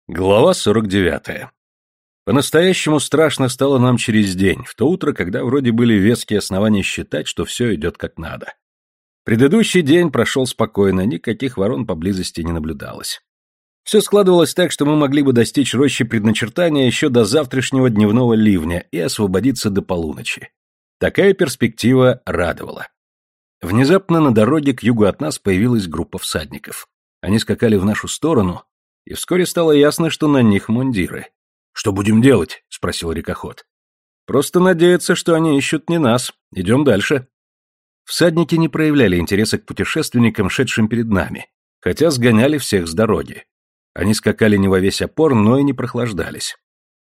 Глава 49. По-настоящему страшно стало нам через день, в то утро, когда вроде были веские основания считать, что все идет как надо. Предыдущий день прошел спокойно, никаких ворон поблизости не наблюдалось. Все складывалось так, что мы могли бы достичь рощи предначертания еще до завтрашнего дневного ливня и освободиться до полуночи. Такая перспектива радовала. Внезапно на дороге к югу от нас появилась группа всадников. Они скакали в нашу сторону, и вскоре стало ясно, что на них мундиры. «Что будем делать?» — спросил рекоход. «Просто надеяться, что они ищут не нас. Идем дальше». Всадники не проявляли интереса к путешественникам, шедшим перед нами, хотя сгоняли всех с дороги. Они скакали не во весь опор, но и не прохлаждались.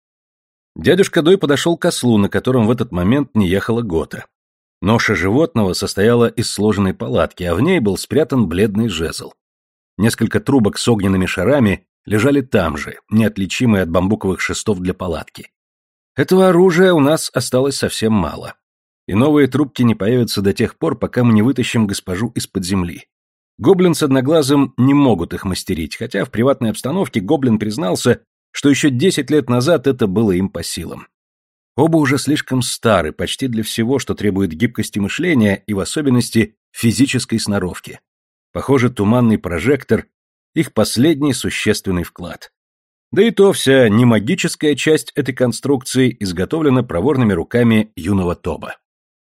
Дядюшка Дой подошел к ослу, на котором в этот момент не ехала Гота. Ноша животного состояла из сложенной палатки, а в ней был спрятан бледный жезл. Несколько трубок с огненными шарами лежали там же, неотличимые от бамбуковых шестов для палатки. Этого оружия у нас осталось совсем мало. И новые трубки не появятся до тех пор, пока мы не вытащим госпожу из-под земли. Гоблин с Одноглазым не могут их мастерить, хотя в приватной обстановке Гоблин признался, что еще 10 лет назад это было им по силам. Оба уже слишком стары, почти для всего, что требует гибкости мышления и в особенности физической сноровки. Похоже, туманный прожектор — их последний существенный вклад. Да и то вся немагическая часть этой конструкции изготовлена проворными руками юного Тоба.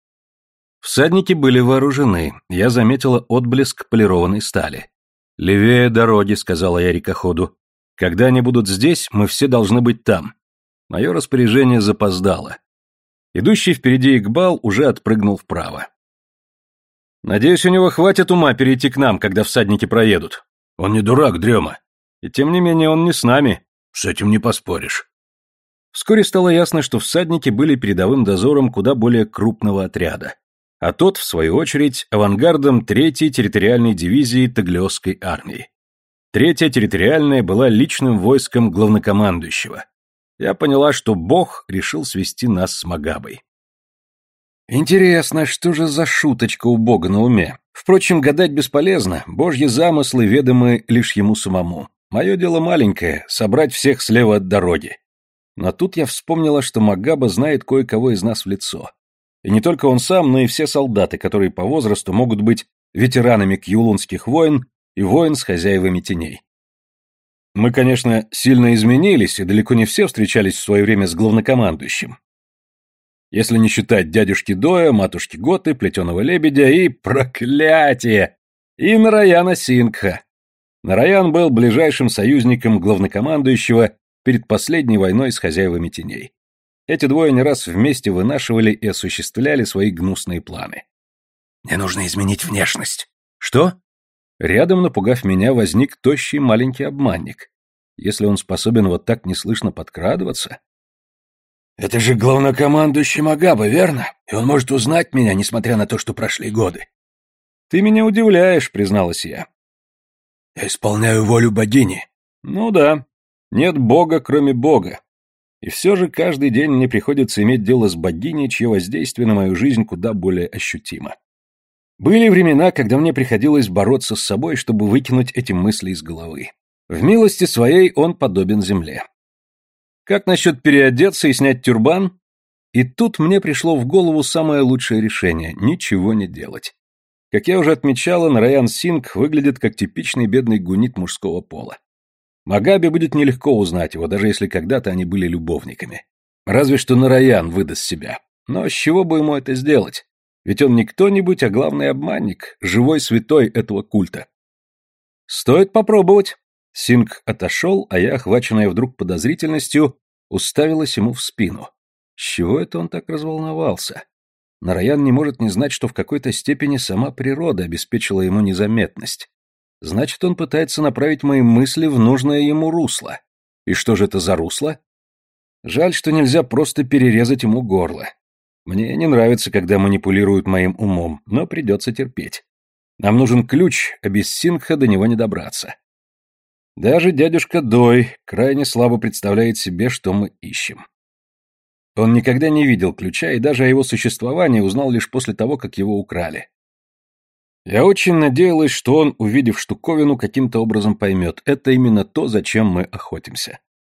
Всадники были вооружены, я заметила отблеск полированной стали. «Левее дороги», — сказала я рекоходу. «Когда они будут здесь, мы все должны быть там». Мое распоряжение запоздало. Идущий впереди Игбал уже отпрыгнул вправо. «Надеюсь, у него хватит ума перейти к нам, когда всадники проедут». «Он не дурак, Дрема». «И тем не менее он не с нами». «С этим не поспоришь». Вскоре стало ясно, что всадники были передовым дозором куда более крупного отряда, а тот, в свою очередь, авангардом 3-й территориальной дивизии Таглиосской армии. 3-я территориальная была личным войском главнокомандующего. Я поняла, что Бог решил свести нас с Магабой. Интересно, что же за шуточка у Бога на уме? Впрочем, гадать бесполезно, Божьи замыслы ведомы лишь ему самому. Мое дело маленькое — собрать всех слева от дороги. Но тут я вспомнила, что Магаба знает кое-кого из нас в лицо. И не только он сам, но и все солдаты, которые по возрасту могут быть ветеранами кьюлунских войн и войн с хозяевами теней. Мы, конечно, сильно изменились, и далеко не все встречались в свое время с главнокомандующим. Если не считать дядюшки Доя, матушки Готы, плетеного лебедя и, проклятие, и Нараяна Сингха. Нараян был ближайшим союзником главнокомандующего перед последней войной с хозяевами теней. Эти двое не раз вместе вынашивали и осуществляли свои гнусные планы. «Мне нужно изменить внешность». «Что?» Рядом, напугав меня, возник тощий маленький обманник. Если он способен вот так неслышно подкрадываться... «Это же главнокомандующий Магаба, верно? И он может узнать меня, несмотря на то, что прошли годы». «Ты меня удивляешь», — призналась я. «Я исполняю волю богини». «Ну да. Нет бога, кроме бога. И все же каждый день мне приходится иметь дело с богиней, чье воздействие на мою жизнь куда более ощутимо. Были времена, когда мне приходилось бороться с собой, чтобы выкинуть эти мысли из головы. В милости своей он подобен земле. Как насчет переодеться и снять тюрбан? И тут мне пришло в голову самое лучшее решение — ничего не делать. Как я уже отмечала, Нараян Сингх выглядит как типичный бедный гуннит мужского пола. Магабе будет нелегко узнать его, даже если когда-то они были любовниками. Разве что Нараян выдаст себя. Но с чего бы ему это сделать? Ведь он не кто-нибудь, а главный обманник, живой святой этого культа. Стоит попробовать. Сингх отошел, а я, охваченная вдруг подозрительностью, уставилась ему в спину. С чего это он так разволновался? Нараян не может не знать, что в какой-то степени сама природа обеспечила ему незаметность. Значит, он пытается направить мои мысли в нужное ему русло. И что же это за русло? Жаль, что нельзя просто перерезать ему горло. Мне не нравится, когда манипулируют моим умом, но придется терпеть. Нам нужен ключ, а без Сингха до него не добраться. Даже дядюшка Дой крайне слабо представляет себе, что мы ищем. Он никогда не видел ключа и даже о его существовании узнал лишь после того, как его украли. Я очень надеялась, что он, увидев штуковину, каким-то образом поймет, это именно то, зачем мы охотимся.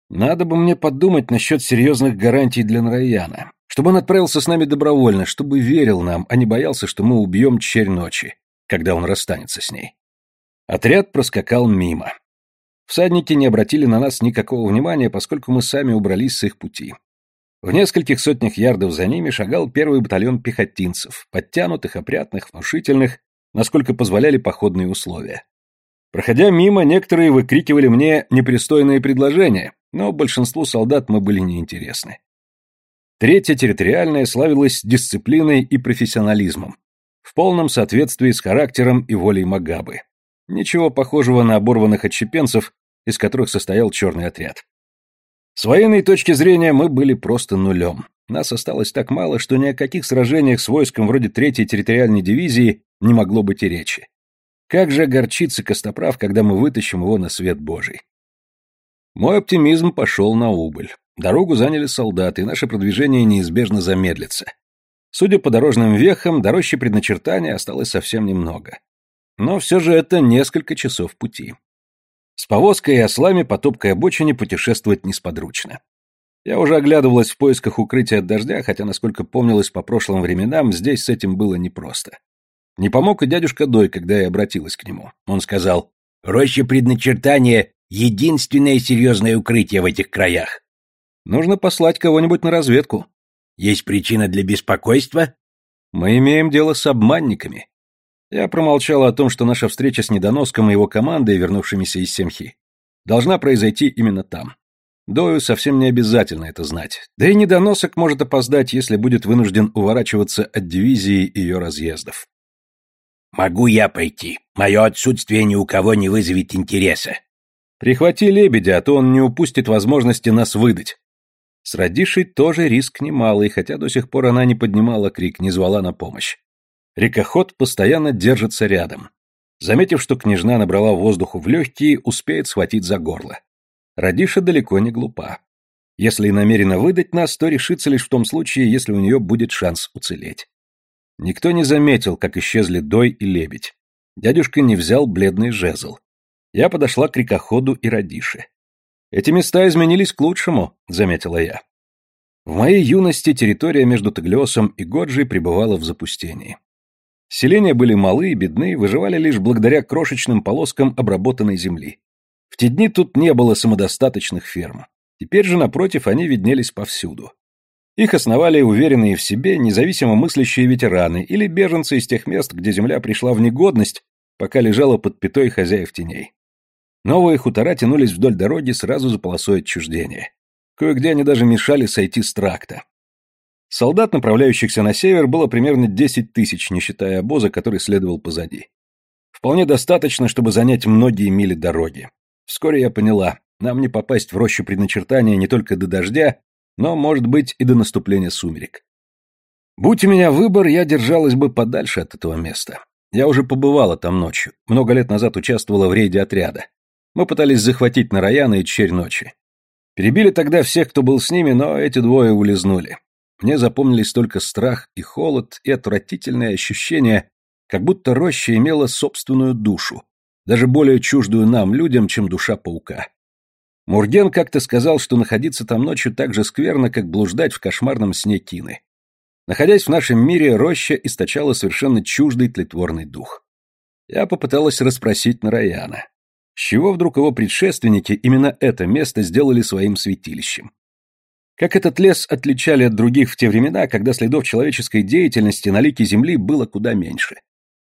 Надо бы мне подумать насчет серьезных гарантий для Нараяна. Чтобы он отправился с нами добровольно, чтобы верил нам, а не боялся, что мы убьем черь ночи, когда он расстанется с ней. Отряд проскакал мимо. Всадники не обратили на нас никакого внимания, поскольку мы сами убрались с их пути. В нескольких сотнях ярдов за ними шагал первый батальон пехотинцев, подтянутых, опрятных, внушительных, насколько позволяли походные условия. Проходя мимо, некоторые выкрикивали мне непристойные предложения, но большинству солдат мы были неинтересны. Третья территориальная славилась дисциплиной и профессионализмом, в полном соответствии с характером и волей Магабы. Ничего похожего на оборванных отщепенцев, из которых состоял черный отряд. С военной точки зрения мы были просто нулем. Нас осталось так мало, что ни о каких сражениях с войском вроде третьей территориальной дивизии не могло быть и речи. Как же огорчится Костоправ, когда мы вытащим его на свет Божий? Мой оптимизм пошел на убыль. Дорогу заняли солдаты, и наше продвижение неизбежно замедлится. Судя по дорожным вехам, до рощи предначертания осталось совсем немного. Но все же это несколько часов пути. С повозкой и ослами по топкой обочине путешествовать несподручно. Я уже оглядывалась в поисках укрытия от дождя, хотя, насколько помнилось по прошлым временам, здесь с этим было непросто. Не помог и дядюшка Дой, когда я обратилась к нему. Он сказал: «Роща предначертания — единственное серьезное укрытие в этих краях. Нужно послать кого-нибудь на разведку. Есть причина для беспокойства? Мы имеем дело с обманниками». Я промолчала о том, что наша встреча с недоноском и его командой, вернувшимися из Семхи, должна произойти именно там. Дою совсем не обязательно это знать. Да и недоносок может опоздать, если будет вынужден уворачиваться от дивизии и ее разъездов. «Могу я пойти? Мое отсутствие ни у кого не вызовет интереса». «Прихвати лебедя, а то он не упустит возможности нас выдать». С Радишей тоже риск немалый, хотя до сих пор она не поднимала крик, не звала на помощь. Рекоход постоянно держится рядом. Заметив, что княжна набрала воздуху в легкие, успеет схватить за горло. Радиша далеко не глупа. Если и намерена выдать нас, то решится лишь в том случае, если у нее будет шанс уцелеть. Никто не заметил, как исчезли Дой и Лебедь. Дядюшка не взял бледный жезл. Я подошла к Рекоходу и Радише. «Эти места изменились к лучшему», — заметила я. В моей юности территория между Таглиосом и Годжей пребывала в запустении. Селения были малы и бедны, выживали лишь благодаря крошечным полоскам обработанной земли. В те дни тут не было самодостаточных ферм. Теперь же, напротив, они виднелись повсюду. Их основали уверенные в себе, независимо мыслящие ветераны или беженцы из тех мест, где земля пришла в негодность, пока лежала под пятой хозяев теней. Новые хутора тянулись вдоль дороги сразу за полосой отчуждения. Кое-где они даже мешали сойти с тракта. Солдат, направляющихся на север, было примерно 10 тысяч, не считая обоза, который следовал позади. Вполне достаточно, чтобы занять многие мили дороги. Вскоре я поняла, нам не попасть в рощу предначертания не только до дождя, но, может быть, и до наступления сумерек. Будь у меня выбор, я держалась бы подальше от этого места. Я уже побывала там ночью, много лет назад участвовала в рейде отряда. Мы пытались захватить Нараяна и Черь ночи. Перебили тогда всех, кто был с ними, но эти двое улизнули. Мне запомнились только страх и холод, и отвратительное ощущение, как будто роща имела собственную душу, даже более чуждую нам, людям, чем душа паука. Мурген как-то сказал, что находиться там ночью так же скверно, как блуждать в кошмарном сне Кины. Находясь в нашем мире, роща источала совершенно чуждый тлетворный дух. Я попыталась расспросить Нараяна. С чего вдруг его предшественники именно это место сделали своим святилищем? Как этот лес отличали от других в те времена, когда следов человеческой деятельности на лике земли было куда меньше?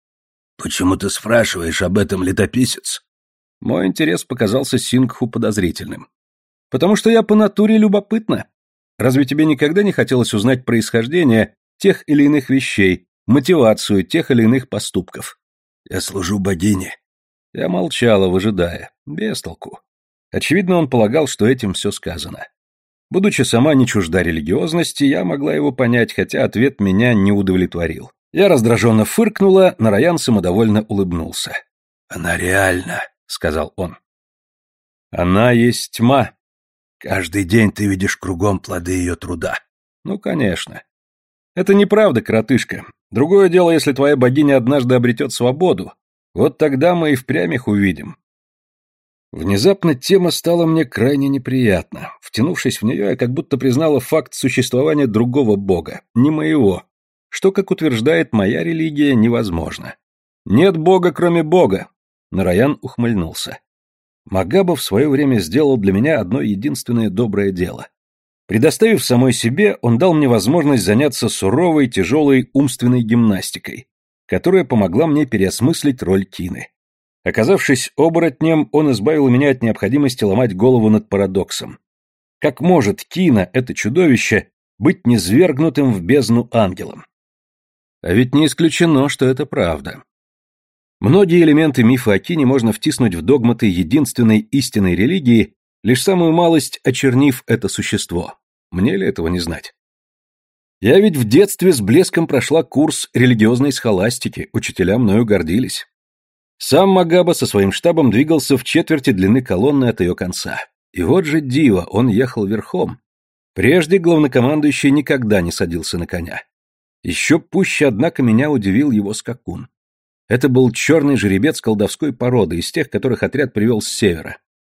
«Почему ты спрашиваешь об этом, летописец?» Мой интерес показался Сингху подозрительным. «Потому что я по натуре любопытна. Разве тебе никогда не хотелось узнать происхождение тех или иных вещей, мотивацию тех или иных поступков?» «Я служу богине». Я молчала, выжидая. Без толку. Очевидно, он полагал, что этим все сказано. Будучи сама не чужда религиозности, я могла его понять, хотя ответ меня не удовлетворил. Я раздраженно фыркнула, Нараян самодовольно улыбнулся. «Она реальна», — сказал он. «Она есть тьма. Каждый день ты видишь кругом плоды ее труда». «Ну, конечно. Это неправда, коротышка. Другое дело, если твоя богиня однажды обретет свободу. Вот тогда мы и впрямь их увидим. Внезапно тема стала мне крайне неприятна. Втянувшись в нее, я как будто признала факт существования другого бога, не моего, что, как утверждает моя религия, невозможно. Нет бога, кроме бога. Нараян ухмыльнулся. Магаба в свое время сделал для меня одно единственное доброе дело. Предоставив самой себе, он дал мне возможность заняться суровой, тяжелой умственной гимнастикой, которая помогла мне переосмыслить роль Кины. Оказавшись оборотнем, он избавил меня от необходимости ломать голову над парадоксом. Как может Кина, это чудовище, быть низвергнутым в бездну ангелом? А ведь не исключено, что это правда. Многие элементы мифа о Кине можно втиснуть в догматы единственной истинной религии, лишь самую малость очернив это существо. Мне ли этого не знать? Я ведь в детстве с блеском прошла курс религиозной схоластики, учителя мною гордились. Сам Магаба со своим штабом двигался в четверти длины колонны от ее конца. И вот же диво, он ехал верхом. Прежде главнокомандующий никогда не садился на коня. Еще пуще, однако, меня удивил его скакун. Это был черный жеребец колдовской породы, из тех, которых отряд привел с севера.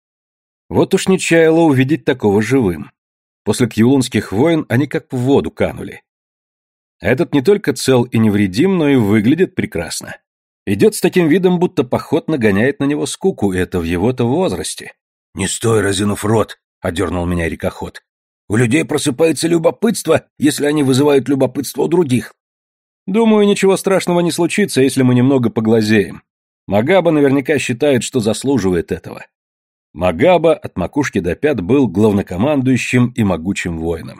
Вот уж не чаяло увидеть такого живым. После кьюлунских войн они как в воду канули. Этот не только цел и невредим, но и выглядит прекрасно. Идет с таким видом, будто поход нагоняет на него скуку, и это в его-то возрасте. «Не стой, разинув рот», — одернул меня рекоход. «У людей просыпается любопытство, если они вызывают любопытство у других». Думаю, ничего страшного не случится, если мы немного поглазеем. Магаба наверняка считает, что заслуживает этого. Магаба от макушки до пят был главнокомандующим и могучим воином.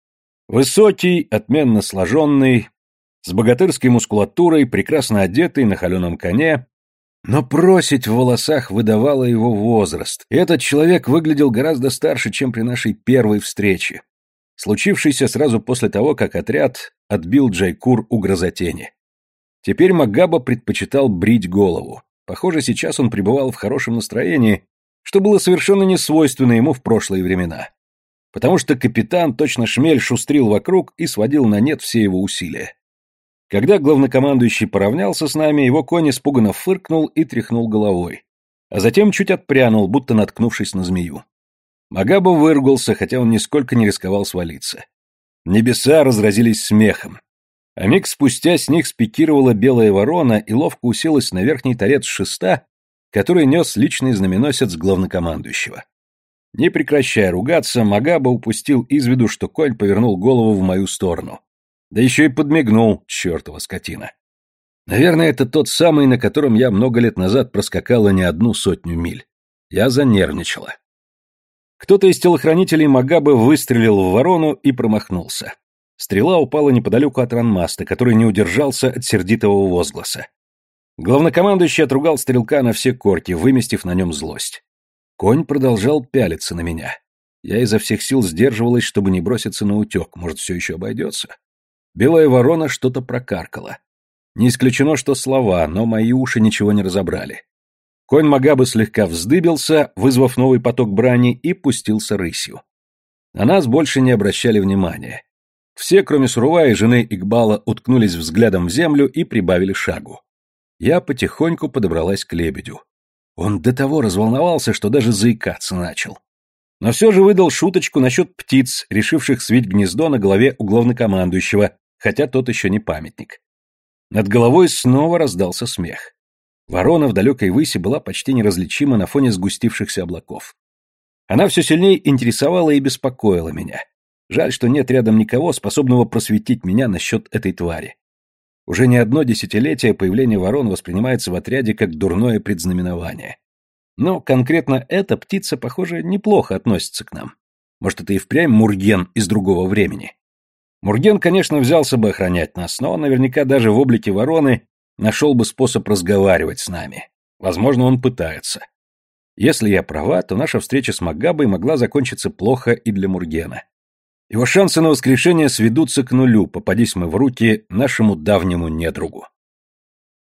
Высокий, отменно сложенный, с богатырской мускулатурой, прекрасно одетый на холеном коне, но просить в волосах выдавало его возраст, и этот человек выглядел гораздо старше, чем при нашей первой встрече, случившейся сразу после того, как отряд отбил Джайкур у грозотени. Теперь Магаба предпочитал брить голову. Похоже, сейчас он пребывал в хорошем настроении, что было совершенно не свойственно ему в прошлые времена. Потому что капитан, точно шмель, шустрил вокруг и сводил на нет все его усилия. Когда главнокомандующий поравнялся с нами, его конь испуганно фыркнул и тряхнул головой, а затем чуть отпрянул, будто наткнувшись на змею. Магаба выругался, хотя он нисколько не рисковал свалиться. Небеса разразились смехом. А миг спустя с них спикировала белая ворона и ловко уселась на верхний торец шеста, который нес личный знаменосец главнокомандующего. Не прекращая ругаться, Магаба упустил из виду, что конь повернул голову в мою сторону. Да еще и подмигнул, чертова скотина. Наверное, это тот самый, на котором я много лет назад проскакала не 100 миль. Я занервничала. Кто-то из телохранителей Магабы выстрелил в ворону и промахнулся. Стрела упала неподалеку от ранмаста, который не удержался от сердитого возгласа. Главнокомандующий отругал стрелка на все корки, выместив на нем злость. Конь продолжал пялиться на меня. Я изо всех сил сдерживалась, чтобы не броситься на утек, может, все еще обойдется. Белая ворона что-то прокаркала. Не исключено, что слова, но мои уши ничего не разобрали. Конь Магабы слегка вздыбился, вызвав новый поток брани, и пустился рысью. На нас больше не обращали внимания. Все, кроме Суруа и жены Игбала, уткнулись взглядом в землю и прибавили шагу. Я потихоньку подобралась к лебедю. Он до того разволновался, что даже заикаться начал. Но все же выдал шуточку насчет птиц, решивших свить гнездо на голове у главнокомандующего, хотя тот еще не памятник. Над головой снова раздался смех. Ворона в далекой выси была почти неразличима на фоне сгустившихся облаков. Она все сильнее интересовала и беспокоила меня. Жаль, что нет рядом никого, способного просветить меня насчет этой твари. Уже не одно десятилетие появление ворон воспринимается в отряде как дурное предзнаменование. Но конкретно эта птица, похоже, неплохо относится к нам. Может, это и впрямь Мурген из другого времени. Мурген, конечно, взялся бы охранять нас, но он наверняка даже в облике вороны нашел бы способ разговаривать с нами. Возможно, он пытается. Если я права, то наша встреча с Магабой могла закончиться плохо и для Мургена. Его шансы на воскрешение сведутся к нулю, попадись мы в руки нашему давнему недругу.